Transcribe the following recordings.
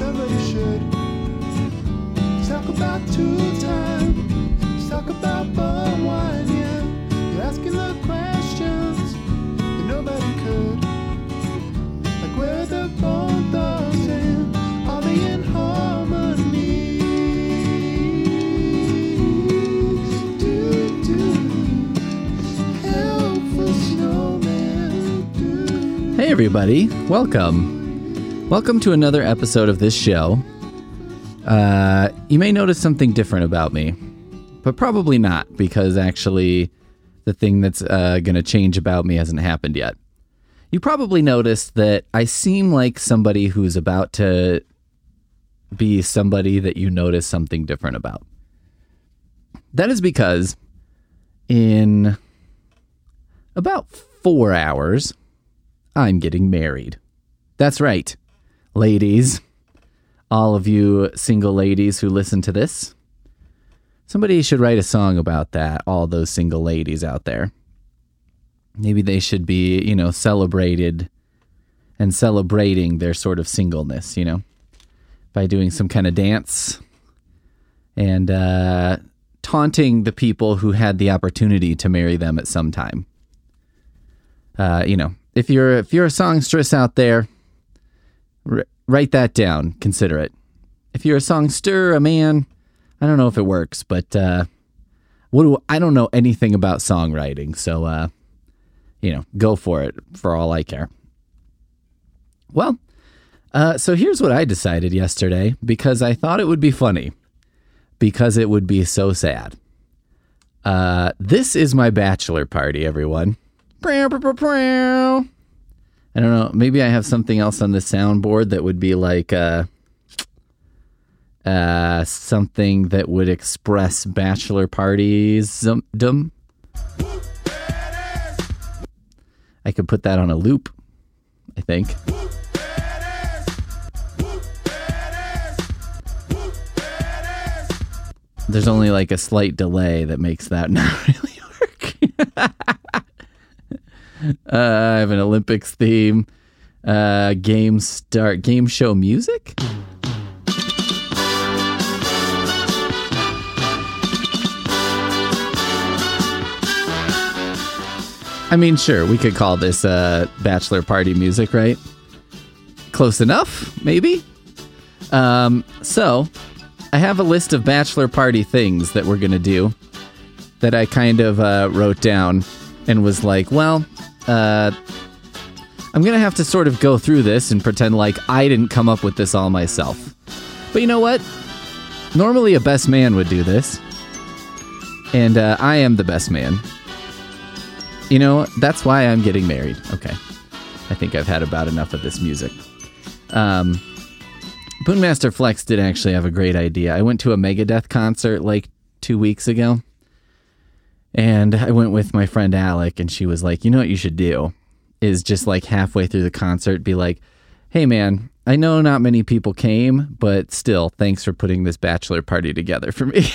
somebody should. Let's talk about two time. Let's talk about bum wine, yeah. You're asking the questions that nobody could. Like where the bone thugs and are they in harmony? Help for snowman. Hey everybody, welcome to another episode of this show. You may notice something different about me, but probably not, because actually the thing that's going to change about me hasn't happened yet. You probably noticed that I seem like somebody who's about to be somebody that you notice something different about. That is because in about 4 hours, I'm getting married. That's right, ladies. All of you single ladies who listen to this. Somebody should write a song about that, all those single ladies out there. Maybe they should be, celebrated and celebrating their sort of singleness, by doing some kind of dance and taunting the people who had the opportunity to marry them at some time. If you're a songstress out there, write that down. Consider it. If you're a songster, a man, I don't know if it works, but I don't know anything about songwriting, so go for it for all I care. Well, so here's what I decided yesterday, because I thought it would be funny, because it would be so sad. This is my bachelor party, everyone. I don't know. Maybe I have something else on the soundboard that would be like something that would express bachelor parties. I could put that on a loop, I think. There's only like a slight delay that makes that not really work. I have an Olympics theme. Game show music? I mean, sure, we could call this bachelor party music, right? Close enough, maybe? So, I have a list of bachelor party things that we're going to do that I kind of wrote down and was like, well, I'm going to have to sort of go through this and pretend like I didn't come up with this all myself. But you know what? Normally a best man would do this. And I am the best man. That's why I'm getting married. Okay. I think I've had about enough of this music. Boonmaster Flex did actually have a great idea. I went to a Megadeth concert like 2 weeks ago. And I went with my friend Alec, and she was like, you know what you should do is just like halfway through the concert be like, hey man, I know not many people came, but still, thanks for putting this bachelor party together for me.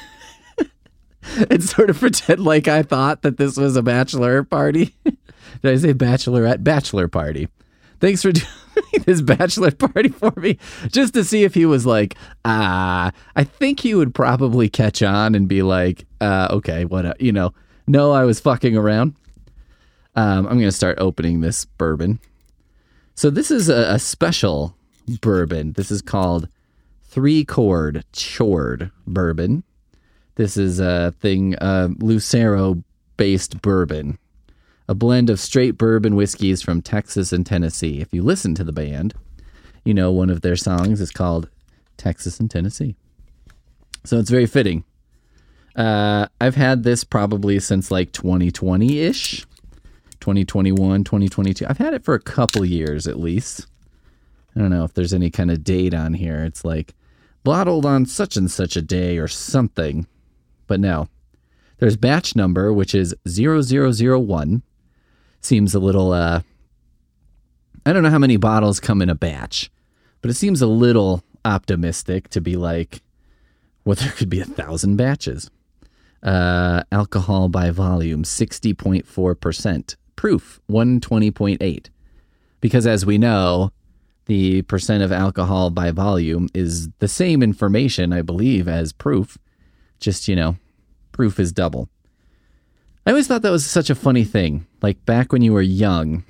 And sort of pretend like I thought that this was a bachelor party. Did I say bachelorette? Bachelor party. Thanks for doing this bachelor party for me. Just to see if he was like, I think he would probably catch on and be like, okay, what, no, I was fucking around. I'm going to start opening this bourbon. So this is a special bourbon. This is called 3-Chord Chord Bourbon. This is a Lucero-based bourbon. A blend of straight bourbon whiskeys from Texas and Tennessee. If you listen to the band, one of their songs is called Texas and Tennessee. So it's very fitting. I've had this probably since like 2020-ish. 2021, 2022. I've had it for a couple years at least. I don't know if there's any kind of date on here. It's like bottled on such and such a day or something. But no. There's batch number, which is 0001. Seems a little, I don't know how many bottles come in a batch, but it seems a little optimistic to be like, well, there could be 1,000 batches. Alcohol by volume, 60.4%. Proof, 120.8. Because as we know, the percent of alcohol by volume is the same information, I believe, as proof. Just, proof is double. I always thought that was such a funny thing. Like back when you were young,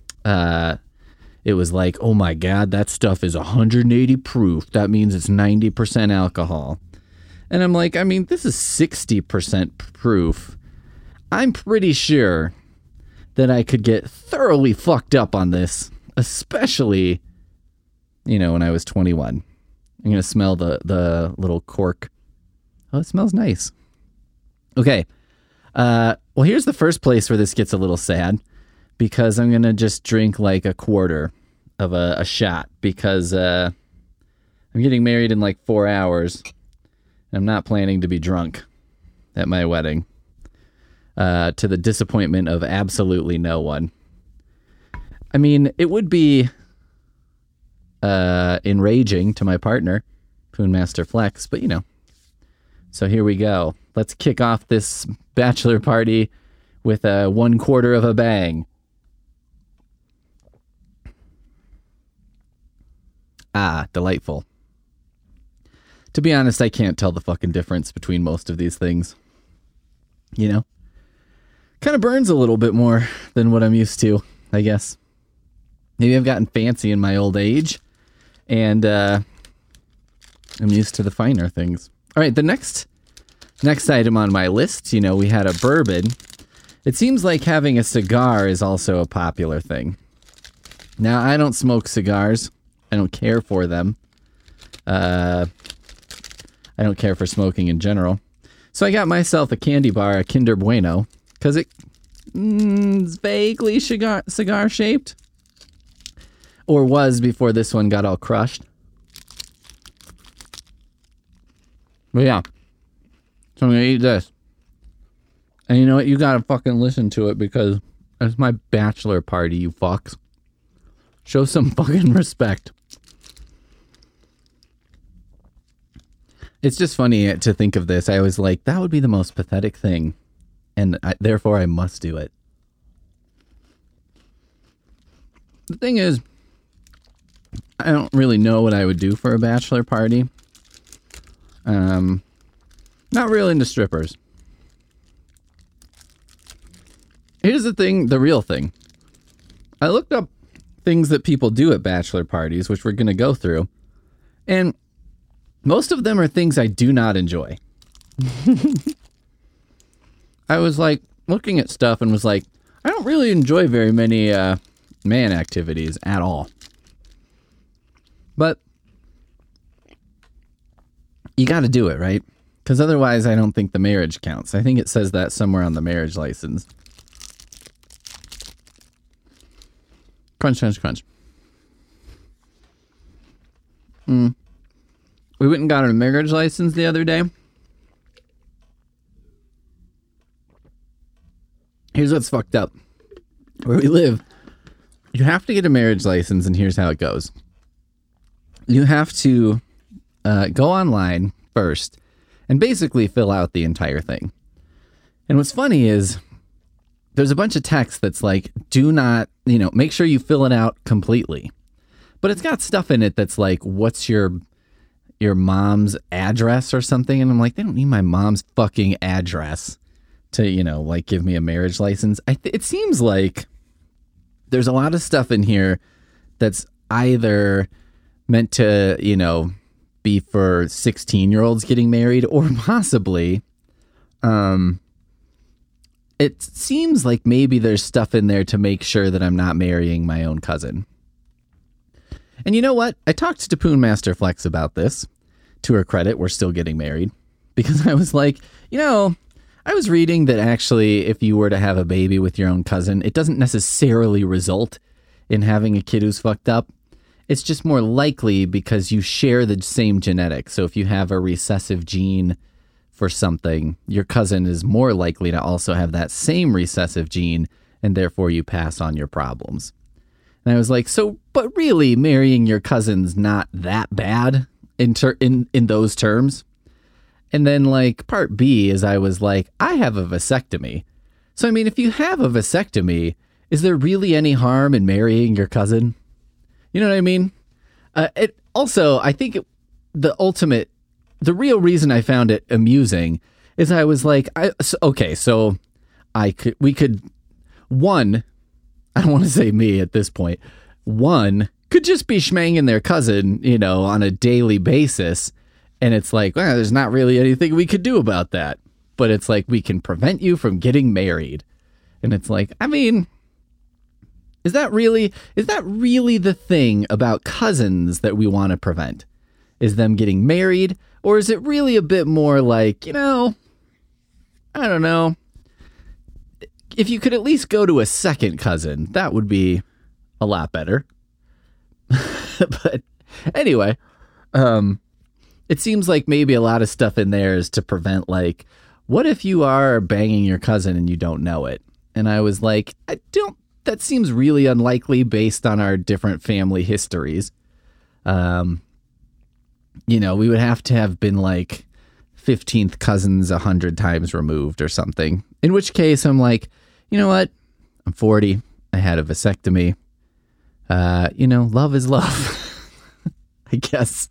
it was like, oh my God, that stuff is 180 proof. That means it's 90% alcohol. And I'm like, I mean, this is 60% proof. I'm pretty sure that I could get thoroughly fucked up on this, especially, when I was 21. I'm going to smell the little cork. Oh, it smells nice. Okay. Well, here's the first place where this gets a little sad, because I'm going to just drink like a quarter of a shot, because I'm getting married in like 4 hours. And I'm not planning to be drunk at my wedding, to the disappointment of absolutely no one. I mean, it would be enraging to my partner, Poonmaster Flex, but So here we go. Let's kick off this bachelor party with a 1/4 of a bang. Ah, delightful. To be honest, I can't tell the fucking difference between most of these things. Kind of burns a little bit more than what I'm used to, I guess. Maybe I've gotten fancy in my old age, and I'm used to the finer things. All right, the next item on my list, we had a bourbon. It seems like having a cigar is also a popular thing. Now, I don't smoke cigars. I don't care for them. I don't care for smoking in general. So I got myself a candy bar, a Kinder Bueno, because it's vaguely cigar shaped. Or was before this one got all crushed. But yeah. So I'm going to eat this. And you know what? You got to fucking listen to it, because it's my bachelor party, you fucks. Show some fucking respect. It's just funny to think of this. I was like, that would be the most pathetic thing. And therefore, I must do it. The thing is, I don't really know what I would do for a bachelor party. Not really into strippers. Here's the real thing. I looked up things that people do at bachelor parties, which we're going to go through. And most of them are things I do not enjoy. I was like looking at stuff and was like, I don't really enjoy very many man activities at all. But you got to do it, right? Because otherwise I don't think the marriage counts. I think it says that somewhere on the marriage license. Crunch, crunch, crunch. We went and got a marriage license the other day. Here's what's fucked up. Where we live, you have to get a marriage license, and here's how it goes. You have to go online first and basically fill out the entire thing. And what's funny is there's a bunch of text that's like, do not, make sure you fill it out completely. But it's got stuff in it that's like, what's your mom's address or something? And I'm like, they don't need my mom's fucking address to, give me a marriage license. It seems like there's a lot of stuff in here that's either meant to, be for 16-year-olds getting married, or possibly, it seems like maybe there's stuff in there to make sure that I'm not marrying my own cousin. And you know what? I talked to Poonmaster Flex about this. To her credit, we're still getting married. Because I was like, I was reading that actually if you were to have a baby with your own cousin, it doesn't necessarily result in having a kid who's fucked up. It's just more likely because you share the same genetics. So if you have a recessive gene for something, your cousin is more likely to also have that same recessive gene, and therefore you pass on your problems. And I was like, but really marrying your cousin's not that bad in those terms. And then like part B is I was like, I have a vasectomy. So I mean, if you have a vasectomy, is there really any harm in marrying your cousin? You know what I mean? It also, I think the real reason I found it amusing is I was like, we could, one, I don't want to say me at this point, one could just be schmanging their cousin, on a daily basis. And it's like, well, there's not really anything we could do about that. But it's like, we can prevent you from getting married. And it's like, I mean, is that really the thing about cousins that we want to prevent? Is them getting married? Or is it really a bit more like, I don't know. If you could at least go to a second cousin, that would be a lot better. But anyway, it seems like maybe a lot of stuff in there is to prevent, like, what if you are banging your cousin and you don't know it? And I was like, that seems really unlikely based on our different family histories. We would have to have been like 15th cousins 100 times removed or something. In which case I'm like, you know what? I'm 40. I had a vasectomy. Love is love. I guess.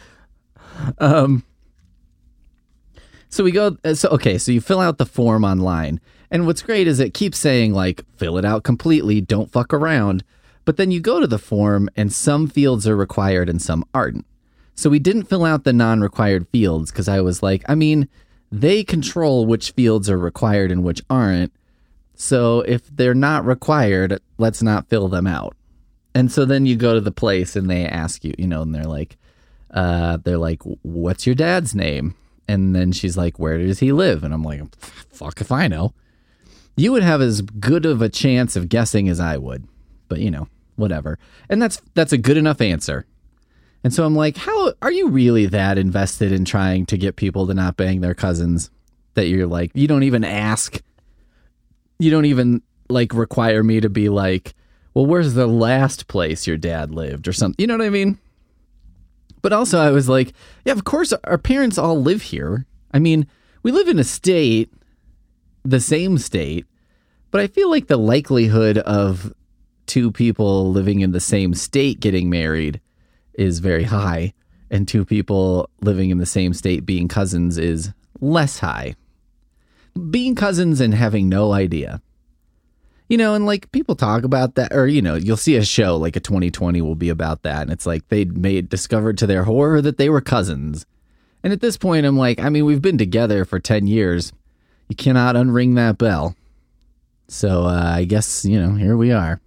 So we go, so you fill out the form online. And what's great is it keeps saying, like, fill it out completely, don't fuck around. But then you go to the form and some fields are required and some aren't. So we didn't fill out the non-required fields because I was like, I mean, they control which fields are required and which aren't. So if they're not required, let's not fill them out. And so then you go to the place and they ask you, and they're like, what's your dad's name? And then she's like, where does he live? And I'm like, fuck if I know. You would have as good of a chance of guessing as I would, but whatever. And that's a good enough answer. And so I'm like, how are you really that invested in trying to get people to not bang their cousins that you're like, you don't even ask. You don't even like require me to be like, well, where's the last place your dad lived or something? You know what I mean? But also I was like, yeah, of course our parents all live here. I mean, we live in a state, the same state, but I feel like the likelihood of two people living in the same state getting married is very high, and two people living in the same state being cousins is less high. Being cousins and having no idea. And like people talk about that, or, you'll see a show like a 2020 will be about that. And it's like they discovered to their horror that they were cousins. And at this point, I'm like, I mean, we've been together for 10 years. You cannot unring that bell. So I guess, here we are.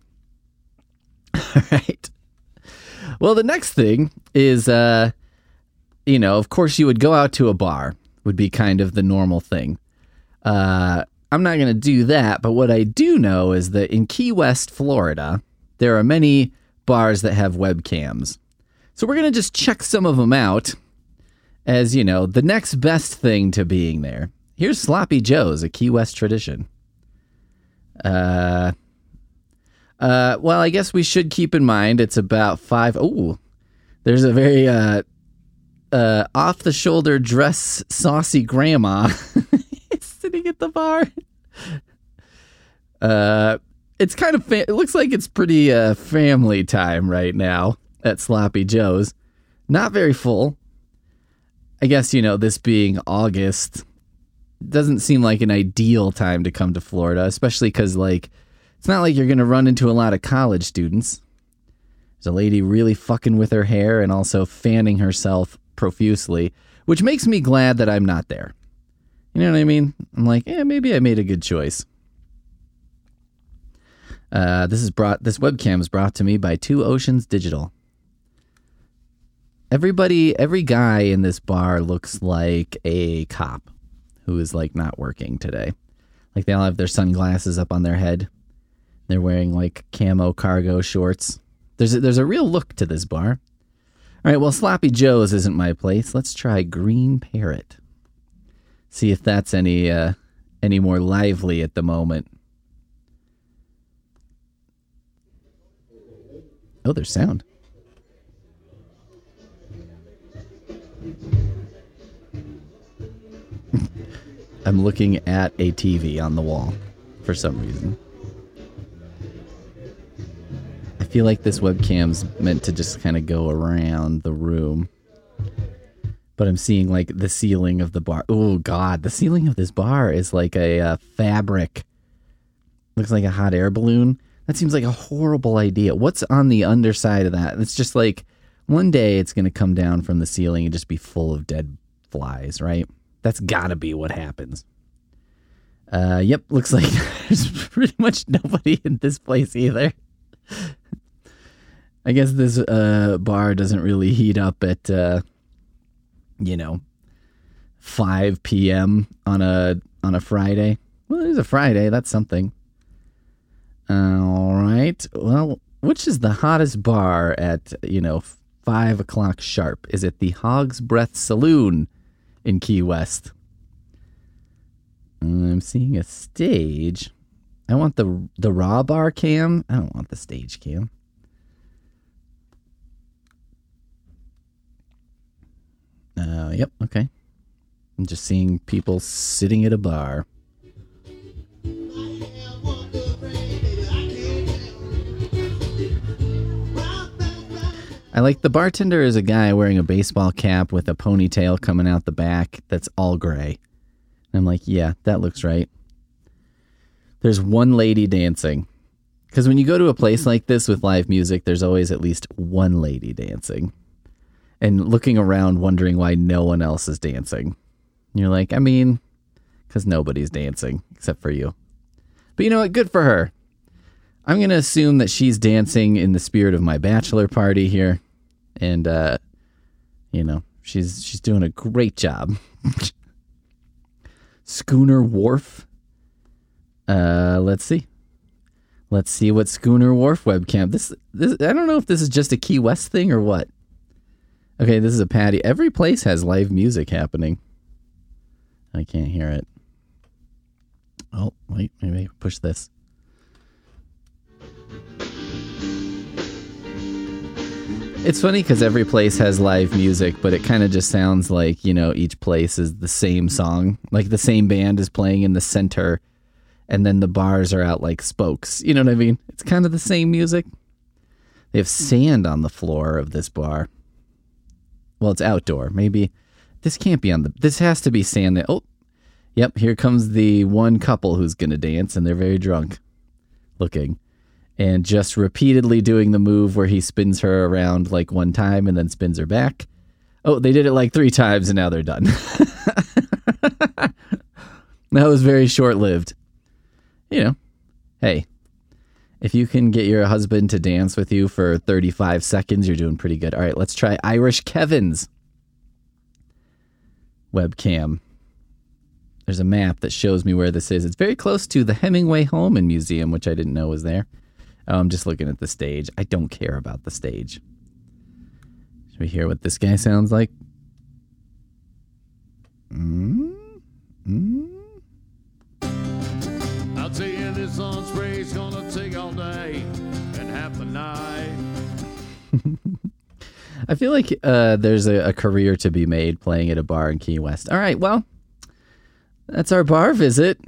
All right. Well, the next thing is, of course you would go out to a bar would be kind of the normal thing. I'm not going to do that, but what I do know is that in Key West, Florida, there are many bars that have webcams. So we're going to just check some of them out as, the next best thing to being there. Here's Sloppy Joe's, a Key West tradition. Well, I guess we should keep in mind it's about 5. Oh, there's a very off-the-shoulder dress saucy grandma sitting at the bar. It's kind of it looks like it's pretty family time right now at Sloppy Joe's. Not very full. I guess, this being August doesn't seem like an ideal time to come to Florida, especially because, like, it's not like you're going to run into a lot of college students. There's a lady really fucking with her hair and also fanning herself profusely, which makes me glad that I'm not there. You know what I mean? I'm like, maybe I made a good choice. This webcam is brought to me by Two Oceans Digital. Every guy in this bar looks like a cop who is like not working today. Like they all have their sunglasses up on their head. They're wearing like camo cargo shorts. There's a real look to this bar. All right, well, Sloppy Joe's isn't my place. Let's try Green Parrot. See if that's any more lively at the moment. Oh, there's sound. I'm looking at a TV on the wall for some reason. I feel like this webcam's meant to just kind of go around the room. But I'm seeing like the ceiling of the bar. Oh God, the ceiling of this bar is like a fabric. Looks like a hot air balloon. That seems like a horrible idea. What's on the underside of that? It's just like one day it's going to come down from the ceiling and just be full of dead flies, right? That's gotta be what happens. Yep, looks like there's pretty much nobody in this place either. I guess this bar doesn't really heat up at 5 p.m. on a Friday. Well, it is a Friday. That's something. All right. Well, which is the hottest bar at 5 o'clock sharp? Is it the Hog's Breath Saloon in Key West? I'm seeing a stage. I want the raw bar cam. I don't want the stage cam. Yep, okay. I'm just seeing people sitting at a bar. I like the bartender is a guy wearing a baseball cap with a ponytail coming out the back that's all gray. And I'm like, yeah, that looks right. There's one lady dancing. Because when you go to a place like this with live music, there's always at least one lady dancing. And looking around wondering why no one else is dancing. And you're like, I mean, because nobody's dancing except for you. But you know what? Good for her. I'm going to assume that she's dancing in the spirit of my bachelor party here. And, she's doing a great job. Schooner Wharf. Let's see. Let's see what Schooner Wharf webcam. This I don't know if this is just a Key West thing or what. Okay, this is a patio. Every place has live music happening. I can't hear it. Oh, wait, maybe push this. It's funny because every place has live music, but it kind of just sounds like, each place is the same song. Like the same band is playing in the center, and then the bars are out like spokes. You know what I mean? It's kind of the same music. They have sand on the floor of this bar. Well, it's outdoor. Maybe this can't be this has to be sand. Oh, yep. Here comes the one couple who's going to dance, and they're very drunk looking and just repeatedly doing the move where he spins her around like one time and then spins her back. Oh, they did it like 3 times and now they're done. That was very short-lived. Hey, if you can get your husband to dance with you for 35 seconds, you're doing pretty good. All right, let's try Irish Kevin's webcam. There's a map that shows me where this is. It's very close to the Hemingway Home Museum, which I didn't know was there. Oh, I'm just looking at the stage. I don't care about the stage. Should we hear what this guy sounds like? I'll tell you this on spray's gonna take all day and half the night. I feel like there's a career to be made playing at a bar in Key West. All right, well, that's our bar visit.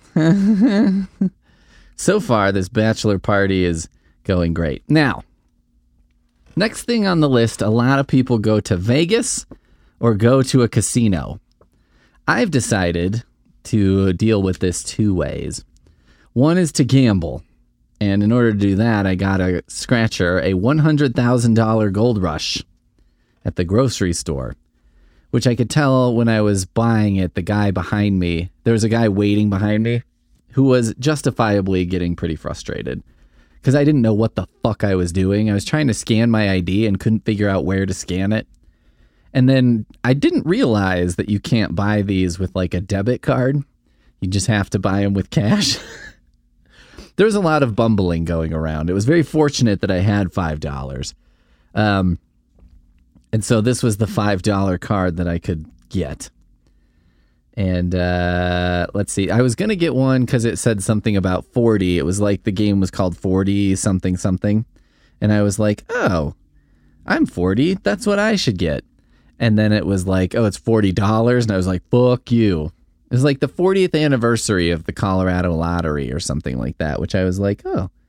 So far, this bachelor party is going great. Now, next thing on the list, a lot of people go to Vegas or go to a casino. I've decided to deal with this 2 ways. One is to gamble. And in order to do that, I got a scratcher, a $100,000 gold rush at the grocery store, which I could tell when I was buying it, the guy behind me, there was a guy waiting behind me who was justifiably getting pretty frustrated because I didn't know what the fuck I was doing. I was trying to scan my ID and couldn't figure out where to scan it. And then I didn't realize that you can't buy these with like a debit card. You just have to buy them with cash. There was a lot of bumbling going around. It was very fortunate that I had $5. And so this was the $5 card that I could get. And let's see. I was going to get one because it said something about 40. It was like the game was called 40 something something. And I was like, oh, I'm 40. That's what I should get. And then it was like, oh, it's $40. And I was like, fuck you. It was like the 40th anniversary of the Colorado lottery or something like that, which I was like, oh,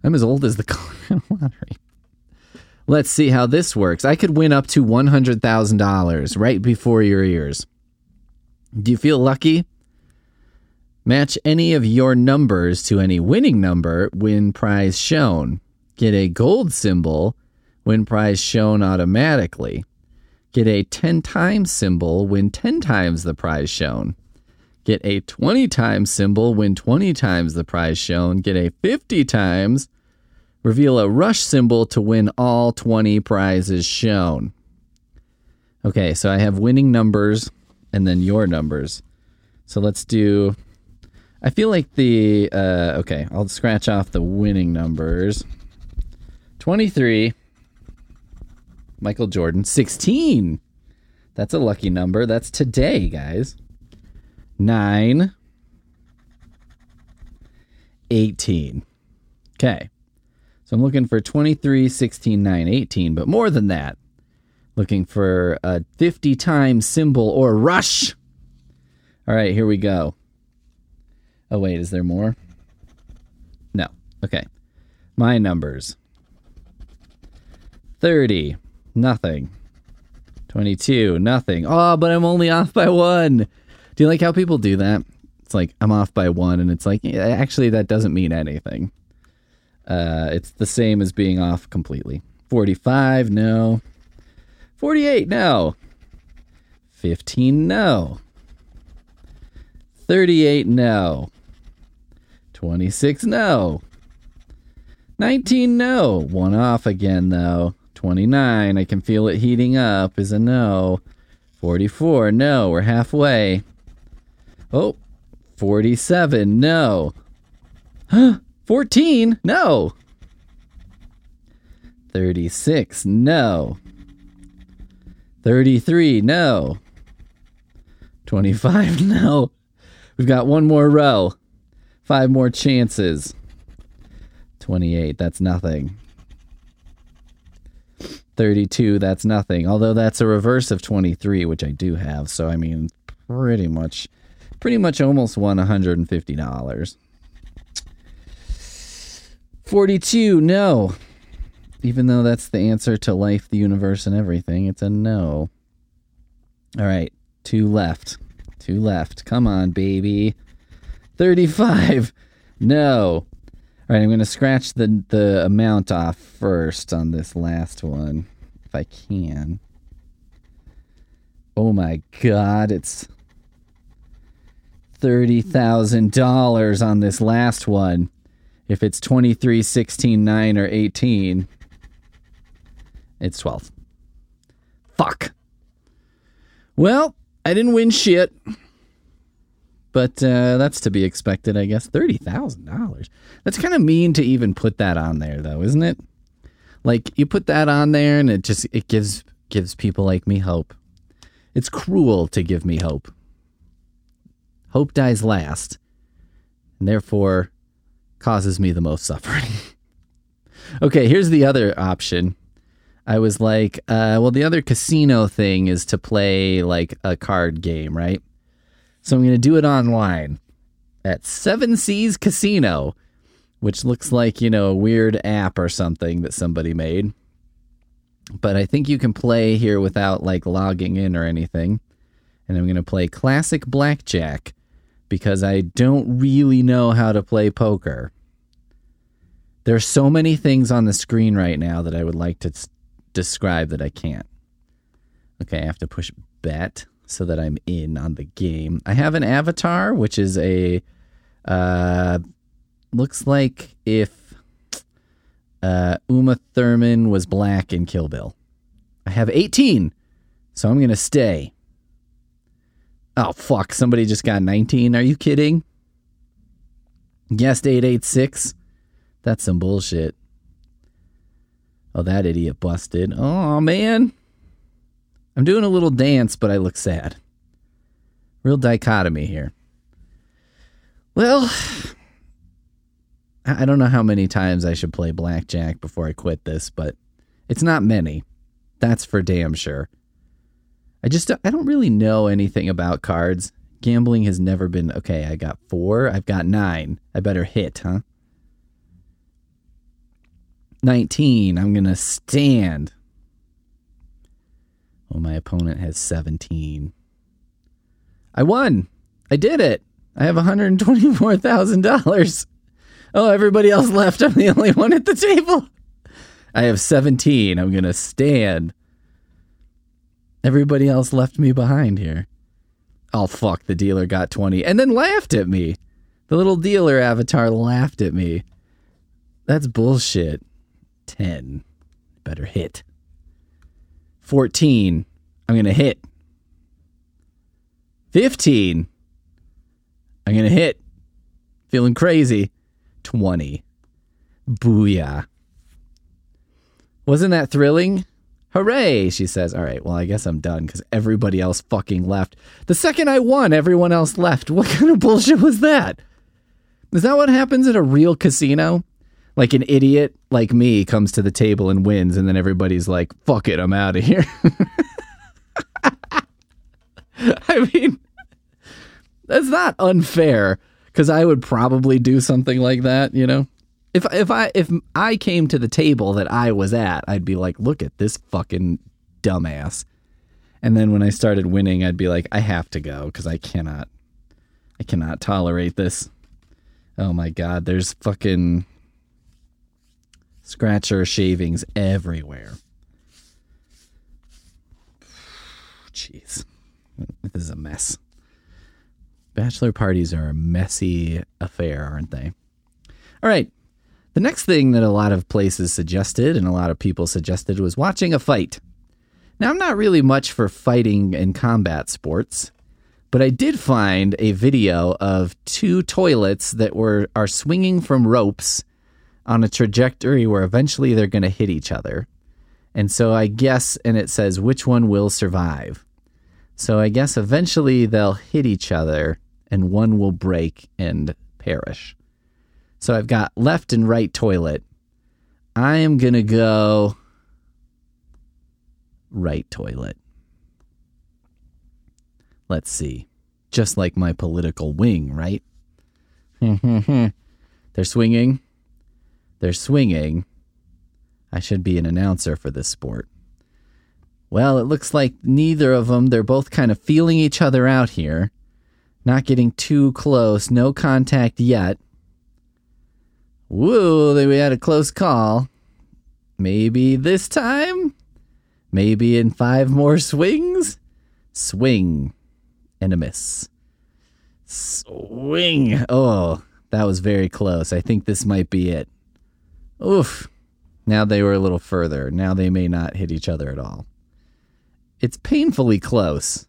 I'm as old as the Colorado lottery. Let's see how this works. I could win up to $100,000 right before your ears. Do you feel lucky? Match any of your numbers to any winning number, win prize shown. Get a gold symbol, win prize shown automatically. Get a 10 times symbol, win 10 times the prize shown. Get a 20 times symbol, win 20 times the prize shown. Get a 50 times, reveal a rush symbol to win all 20 prizes shown. Okay, so I have winning numbers and then your numbers. So let's do, I feel like okay, I'll scratch off the winning numbers. 23, Michael Jordan. 16, that's a lucky number. That's today, guys. 9, 18. Okay. So I'm looking for 23, 16, 9, 18, but more than that. Looking for a 50 times symbol or rush. All right, here we go. Oh, wait, is there more? No. Okay. My numbers. 30, nothing. 22, nothing. Oh, but I'm only off by 1. Do you like how people do that? It's like, I'm off by 1, and it's like, yeah, actually, that doesn't mean anything. It's the same as being off completely. 45, no. 48, no. 15, no. 38, no. 26, no. 19, no. 1 off again, though. 29, I can feel it heating up, is a no. 44, no. We're halfway. Oh, 47, no. 14, no. 36, no. 33, no. 25, no. We've got 1 more row. 5 more chances. 28, that's nothing. 32, that's nothing. Although that's a reverse of 23, which I do have. So, I mean, pretty much almost won $150. 42, no. Even though that's the answer to life, the universe, and everything, it's a no. All right, 2 left. 2 left. Come on, baby. 35, no. All right, I'm going to scratch the amount off first on this last one, if I can. Oh my God, it's $30,000 on this last one. If it's 23, 16, 9, or 18, it's 12. Fuck. Well, I didn't win shit. But that's to be expected, I guess. $30,000. That's kind of mean to even put that on there, though, isn't it? Like, you put that on there, and it gives people like me hope. It's cruel to give me hope. Hope dies last, and therefore causes me the most suffering. Okay, here's the other option. I was like, well, the other casino thing is to play, like, a card game, right? So I'm going to do it online at 7 Seas Casino, which looks like, a weird app or something that somebody made. But I think you can play here without, like, logging in or anything. And I'm going to play classic blackjack because I don't really know how to play poker. There's so many things on the screen right now that I would like to describe that I can't. Okay, I have to push bet so that I'm in on the game. I have an avatar, which is a, looks like if Uma Thurman was black in Kill Bill. I have 18, so I'm going to stay. Oh, fuck, somebody just got 19. Are you kidding? Guessed 886. That's some bullshit. Oh, that idiot busted. Oh, man. I'm doing a little dance, but I look sad. Real dichotomy here. Well, I don't know how many times I should play blackjack before I quit this, but it's not many. That's for damn sure. I don't really know anything about cards. Gambling has never been, okay, I got 4, I've got 9. I better hit, huh? 19. I'm going to stand. Oh, my opponent has 17. I won. I did it. I have $124,000. Oh, everybody else left. I'm the only one at the table. I have 17. I'm going to stand. Everybody else left me behind here. Oh, fuck. The dealer got 20 and then laughed at me. The little dealer avatar laughed at me. That's bullshit. 10. Better hit. 14. I'm going to hit. 15. I'm going to hit. Feeling crazy. 20. Booyah. Wasn't that thrilling? Hooray, she says. All right, well, I guess I'm done because everybody else fucking left. The second I won, everyone else left. What kind of bullshit was that? Is that what happens at a real casino? Like an idiot like me comes to the table and wins, and then everybody's like, fuck it, I'm out of here. I mean, that's not unfair, because I would probably do something like that, you know? If I came to the table that I was at, I'd be like, look at this fucking dumbass. And then when I started winning, I'd be like, I have to go, because I cannot tolerate this. Oh my God, there's fucking scratcher shavings everywhere. Jeez. This is a mess. Bachelor parties are a messy affair, aren't they? All right. The next thing that a lot of places suggested and a lot of people suggested was watching a fight. Now, I'm not really much for fighting and combat sports, but I did find a video of two toilets that are swinging from ropes on a trajectory where eventually they're going to hit each other. And so I guess, and it says which one will survive. So I guess eventually they'll hit each other and one will break and perish. So I've got left and right toilet. I am going to go right toilet. Let's see. Just like my political wing, right? They're swinging. They're swinging. I should be an announcer for this sport. Well, it looks like neither of them, they're both kind of feeling each other out here. Not getting too close. No contact yet. Woo, we had a close call. Maybe this time? Maybe in 5 more swings? Swing and a miss. Swing. Oh, that was very close. I think this might be it. Oof. Now they were a little further. Now they may not hit each other at all. It's painfully close.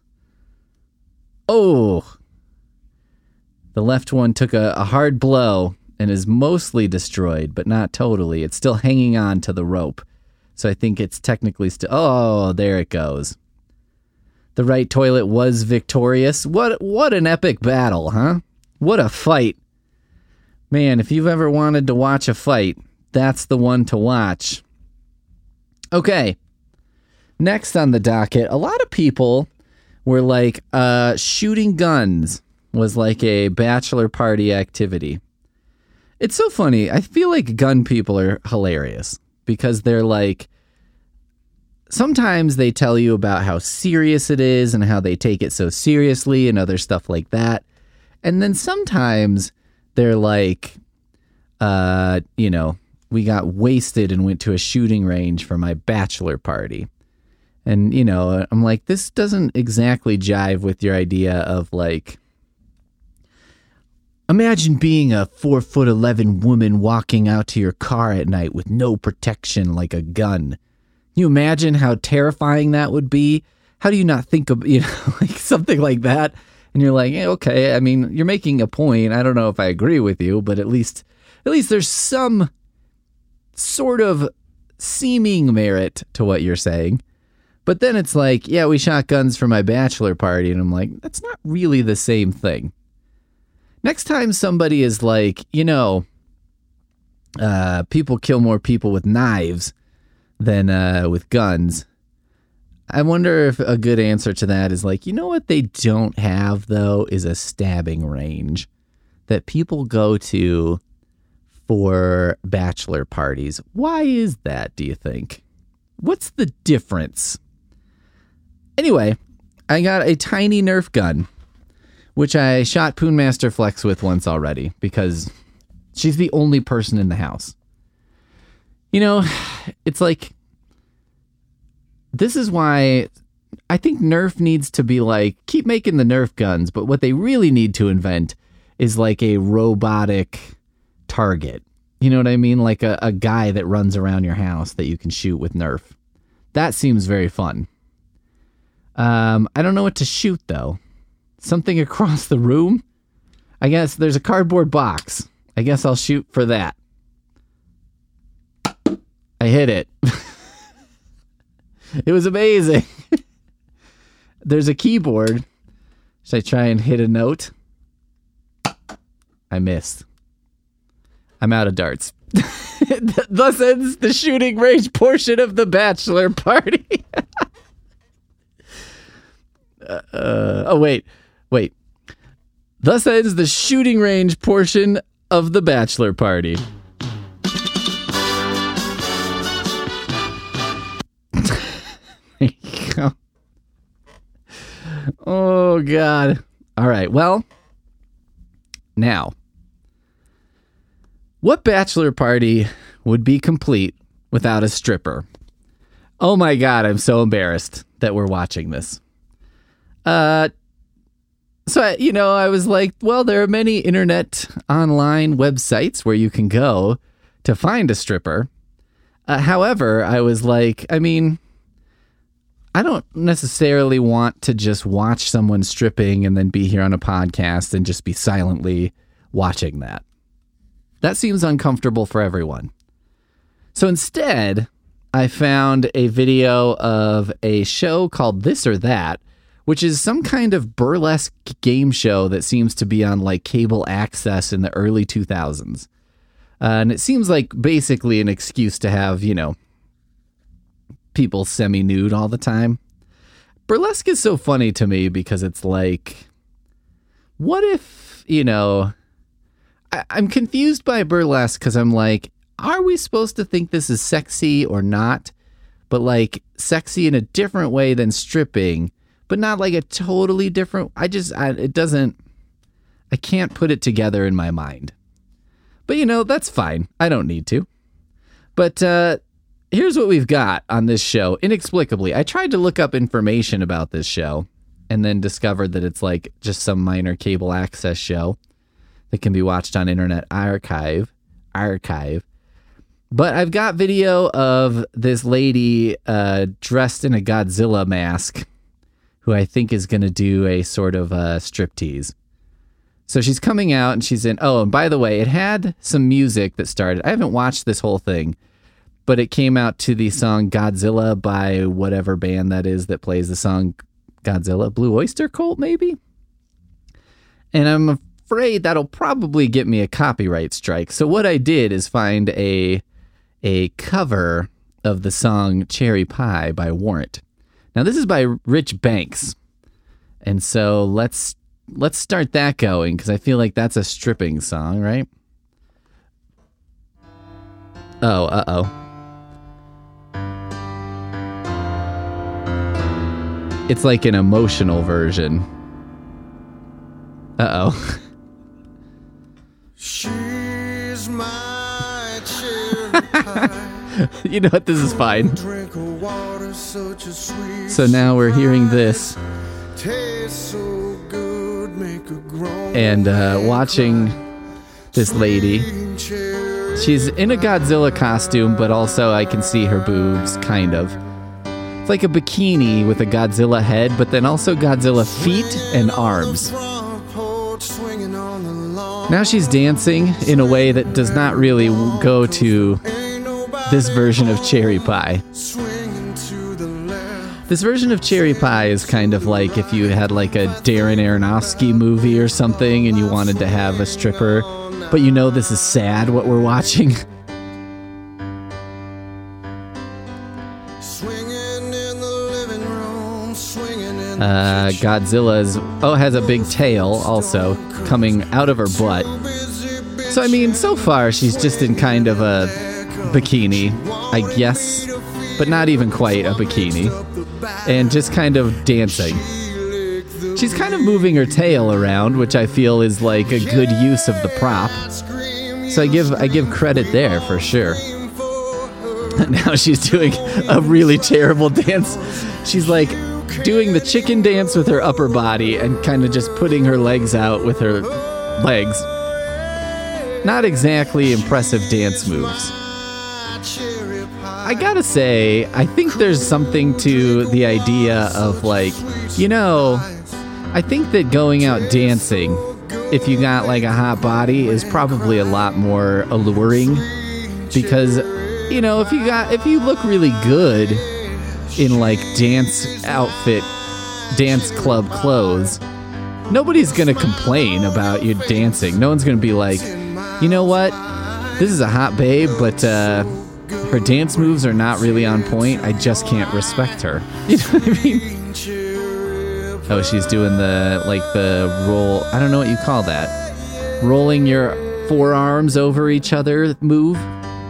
Oh. The left one took a hard blow and is mostly destroyed, but not totally. It's still hanging on to the rope. So I think it's technically still... Oh, there it goes. The right toilet was victorious. What an epic battle, huh? What a fight. Man, if you've ever wanted to watch a fight, that's the one to watch. Okay. Next on the docket, a lot of people were like, shooting guns was like a bachelor party activity. It's so funny. I feel like gun people are hilarious because they're like, sometimes they tell you about how serious it is and how they take it so seriously and other stuff like that. And then sometimes they're like, we got wasted and went to a shooting range for my bachelor party. And, I'm like, this doesn't exactly jive with your idea of like, imagine being a 4'11" woman walking out to your car at night with no protection like a gun. Can you imagine how terrifying that would be? How do you not think of, like something like that? And you're like, okay, I mean, you're making a point. I don't know if I agree with you, but at least there's some sort of seeming merit to what you're saying. But then it's like, yeah, we shot guns for my bachelor party. And I'm like, that's not really the same thing. Next time somebody is like, people kill more people with knives than with guns. I wonder if a good answer to that is like, what they don't have, though, is a stabbing range that people go to for bachelor parties. Why is that, do you think? What's the difference? Anyway, I got a tiny Nerf gun, which I shot Poonmaster Flex with once already because she's the only person in the house. You know, it's like, this is why I think Nerf needs to be like, keep making the Nerf guns, but what they really need to invent is like a robotic target. You know what I mean? Like a guy that runs around your house that you can shoot with Nerf. That seems very fun. I don't know what to shoot, though. Something across the room? I guess there's a cardboard box. I guess I'll shoot for that. I hit it. It was amazing. There's a keyboard. Should I try and hit a note? I missed. I'm out of darts. Thus ends the shooting range portion of the bachelor party. Wait. Thus ends the shooting range portion of the bachelor party. There you go. Oh, God. All right, well, now, what bachelor party would be complete without a stripper? Oh, my God, I'm so embarrassed that we're watching this. I was like, well, there are many internet online websites where you can go to find a stripper. However, I was like, I don't necessarily want to just watch someone stripping and then be here on a podcast and just be silently watching that. That seems uncomfortable for everyone. So instead, I found a video of a show called This or That, which is some kind of burlesque game show that seems to be on like cable access in the early 2000s. And it seems like basically an excuse to have, people semi-nude all the time. Burlesque is so funny to me because it's like, what if, I'm confused by burlesque because I'm like, are we supposed to think this is sexy or not? But like sexy in a different way than stripping, but not like a totally different. I can't put it together in my mind. But that's fine. I don't need to. But here's what we've got on this show. Inexplicably, I tried to look up information about this show and then discovered that it's like just some minor cable access show that can be watched on Internet Archive. But I've got video of this lady dressed in a Godzilla mask who I think is going to do a sort of striptease. So she's coming out and she's in... Oh, and by the way, it had some music that started. I haven't watched this whole thing, but it came out to the song Godzilla by whatever band that is that plays the song Godzilla. Blue Oyster Cult, maybe? And I'm afraid that'll probably get me a copyright strike. So what I did is find a cover of the song Cherry Pie by Warrant. Now, this is by Rich Banks. And so let's start that going, because I feel like that's a stripping song, right? Oh, uh-oh. It's like an emotional version. Uh-oh. She's my cherry pie. You know what? This is fine. So now we're hearing this. And watching this lady. She's in a Godzilla costume, but also I can see her boobs, kind of. It's like a bikini with a Godzilla head, but then also Godzilla feet and arms. Now she's dancing in a way that does not really go to this version of Cherry Pie. This version of Cherry Pie is kind of like if you had like a Darren Aronofsky movie or something and you wanted to have a stripper, but this is sad what we're watching. Godzilla's has a big tail also coming out of her butt. So, I mean, so far, she's just in kind of a bikini, I guess, but not even quite a bikini, and just kind of dancing. She's kind of moving her tail around, which I feel is like a good use of the prop. So I give credit there for sure. Now she's doing a really terrible dance. She's like doing the chicken dance with her upper body and kind of just putting her legs out with her legs. Not exactly impressive dance moves. I gotta say, I think there's something to the idea of like, I think that going out dancing, if you got like a hot body, is probably a lot more alluring because, if you look really good in like dance outfit, dance club clothes, nobody's gonna complain about you dancing. No one's gonna be like, you know what? This is a hot babe, but her dance moves are not really on point. I just can't respect her. You know what I mean? Oh, she's doing the roll. I don't know what you call that. Rolling your forearms over each other move.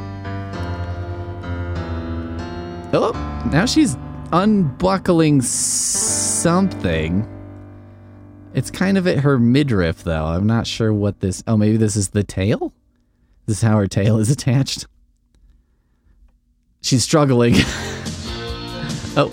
Oh, now she's unbuckling something. It's kind of at her midriff, though. I'm not sure what this... Oh, maybe this is the tail? This is how her tail is attached? She's struggling. Oh.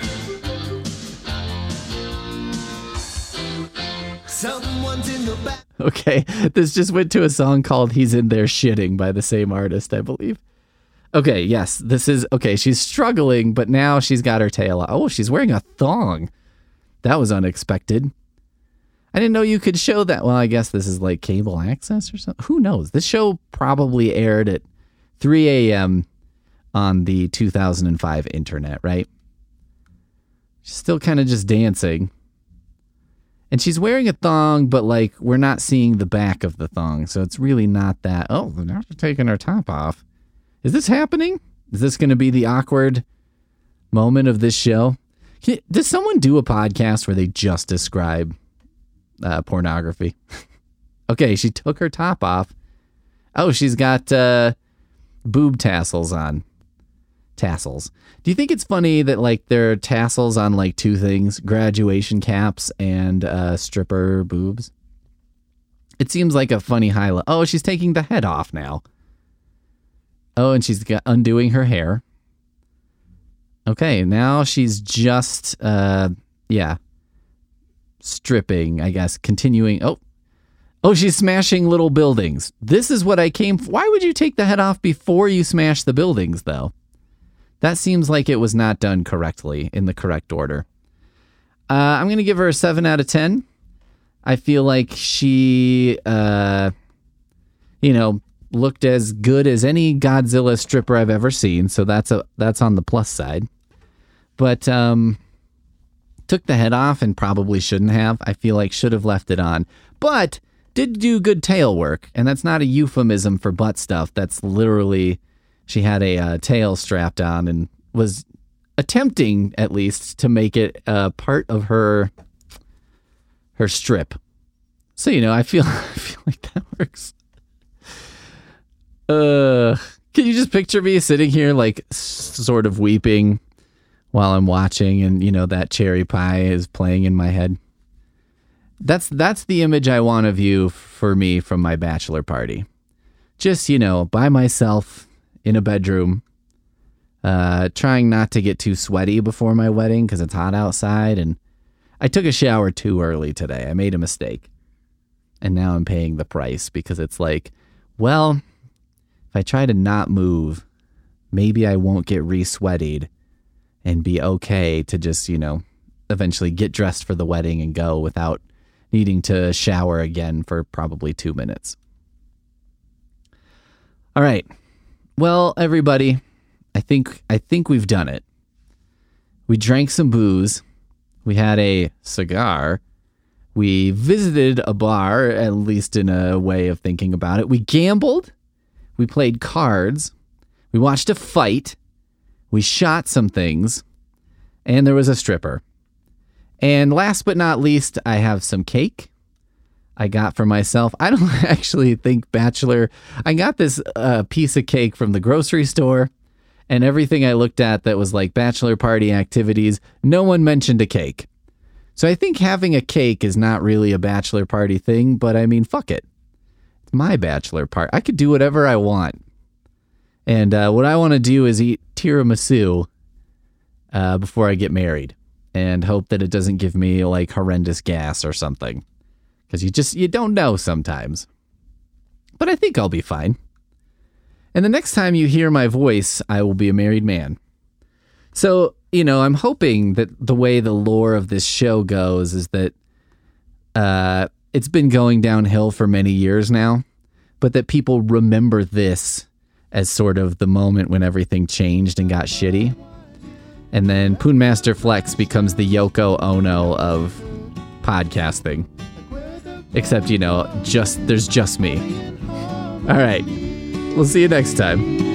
Okay, this just went to a song called He's in There Shitting by the same artist, I believe. Okay, yes, this is... Okay, she's struggling, but now she's got her tail out. Oh, she's wearing a thong. That was unexpected. I didn't know you could show that. Well, I guess this is like cable access or something. Who knows? This show probably aired at 3 a.m. on the 2005 internet, right? She's still kind of just dancing. And she's wearing a thong, but like we're not seeing the back of the thong. So it's really not that. Oh, now she's taking her top off. Is this happening? Is this going to be the awkward moment of this show? Does someone do a podcast where they just describe pornography? Okay, she took her top off. Oh, she's got boob tassels on. Tassels. Do you think it's funny that like there are tassels on like two things, graduation caps and stripper boobs? It seems like a funny highlight. Oh, she's taking the head off now. Oh, and she's undoing her hair. Okay, now she's just stripping, I guess, continuing. Oh, she's smashing little buildings. This is what I came for. Why would you take the head off before you smash the buildings, though? That seems like it was not done correctly, in the correct order. I'm going to give her a 7 out of 10. I feel like she, looked as good as any Godzilla stripper I've ever seen, so that's on the plus side. But took the head off and probably shouldn't have. I feel like should have left it on. But did do good tail work, and that's not a euphemism for butt stuff. That's literally... She had a tail strapped on and was attempting, at least, to make it part of her strip. So, I feel like that works. Can you just picture me sitting here, like, sort of weeping while I'm watching, and, that cherry pie is playing in my head? That's the image I want of you for me from my bachelor party. Just, by myself... in a bedroom, trying not to get too sweaty before my wedding because it's hot outside, and I took a shower too early today. I made a mistake, and now I'm paying the price because it's like, well, if I try to not move, maybe I won't get re-sweatied and be okay to just, eventually get dressed for the wedding and go without needing to shower again for probably 2 minutes. All right. Well, everybody, I think we've done it. We drank some booze. We had a cigar. We visited a bar, at least in a way of thinking about it. We gambled. We played cards. We watched a fight. We shot some things. And there was a stripper. And last but not least, I have some cake. I got for myself. I don't actually think bachelor. I got this piece of cake from the grocery store, and everything I looked at that was like bachelor party activities, no one mentioned a cake. So I think having a cake is not really a bachelor party thing, but I mean, fuck it. It's my bachelor party. I could do whatever I want. And what I want to do is eat tiramisu before I get married and hope that it doesn't give me like horrendous gas or something. Because you don't know sometimes. But I think I'll be fine. And the next time you hear my voice, I will be a married man. So, I'm hoping that the way the lore of this show goes is that it's been going downhill for many years now, but that people remember this as sort of the moment when everything changed and got shitty. And then Poonmaster Flex becomes the Yoko Ono of podcasting. Except, there's just me. All right. We'll see you next time.